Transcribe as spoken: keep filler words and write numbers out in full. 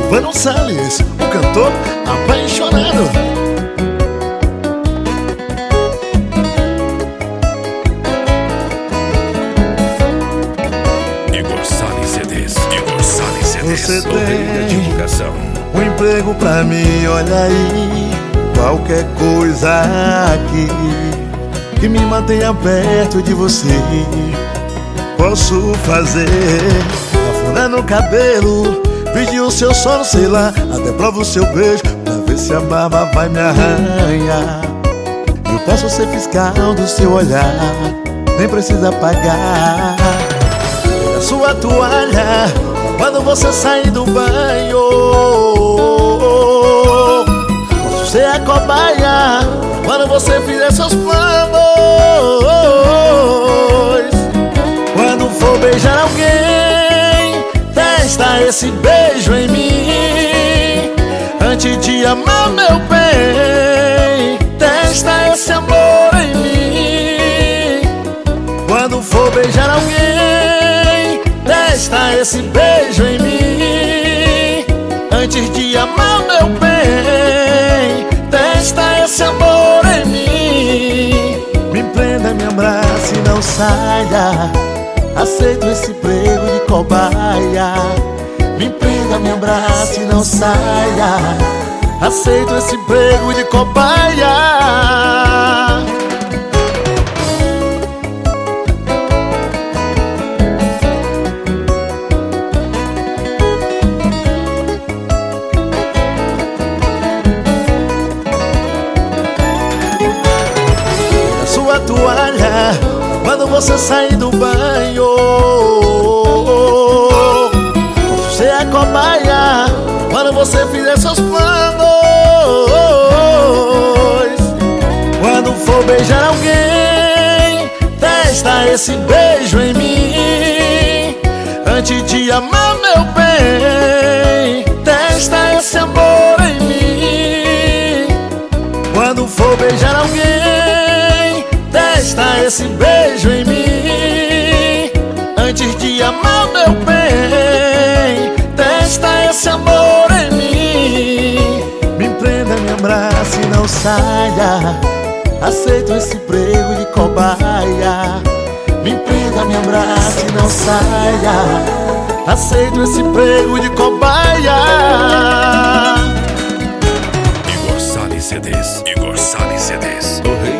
Silvano Salles, o cantor apaixonado. Igor Salles C Ds, Igor Salles C Ds. Você O rei da tem divulgação. um emprego pra mim, olha aí. Qualquer coisa aqui que me mantenha perto de você, posso fazer. Afundando o cabelo, pedir o seu sono, sei lá. Até provo o seu beijo, pra ver se a barba vai me arranhar. Eu posso ser fiscal do seu olhar, nem precisa pagar. Pega sua toalha quando você sair do banho. Posso ser a cobaia quando você fizer seus planos. Quando for beijar alguém, testa esse beijo em mim. Antes de amar meu bem, testa esse amor em mim. Quando for beijar alguém, testa esse beijo em mim. Antes de amar meu bem, testa esse amor em mim. Me prenda, me abrace e não saia. Aceito esse emprego de cobaia. Me prenda, me abrace e não saia. Aceito esse emprego de cobaia. Pega sua toalha quando você sair do banho. Posso ser a cobaia quando você fizer seus planos. Quando for beijar alguém, testa esse beijo em mim. Antes de amar meu bem, testa esse amor em mim. Quando for beijar alguém, testa esse beijo em mim. Antes de amar meu bem, testa esse amor em mim. Me prenda, me abrace e não saia. Aceito esse emprego de cobaia. Me prenda, me abrace e não saia. Aceito esse emprego de cobaia. Igor Salles C Ds, Igor Salles C Ds. O rei